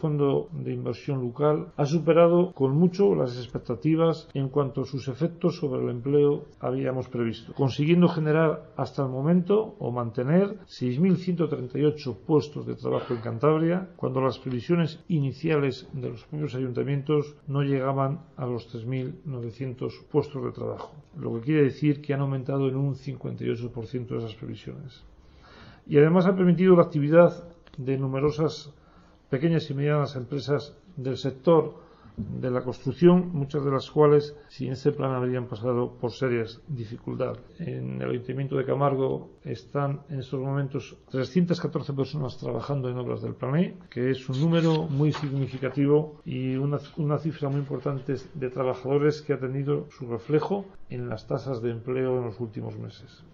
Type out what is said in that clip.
Fondo de Inversión Local ha superado con mucho las expectativas en cuanto a sus efectos sobre el empleo habíamos previsto, consiguiendo generar hasta el momento o mantener 6.138 puestos de trabajo en Cantabria, cuando las previsiones iniciales de los propios ayuntamientos no llegaban a los 3.900 puestos de trabajo, lo que quiere decir que han aumentado en un 58% esas previsiones. Y además ha permitido la actividad de numerosas pequeñas y medianas empresas del sector de la construcción, muchas de las cuales sin este plan habrían pasado por serias dificultades. En el Ayuntamiento de Camargo están en estos momentos 314 personas trabajando en obras del Plan E, que es un número muy significativo y una cifra muy importante de trabajadores que ha tenido su reflejo en las tasas de empleo en los últimos meses.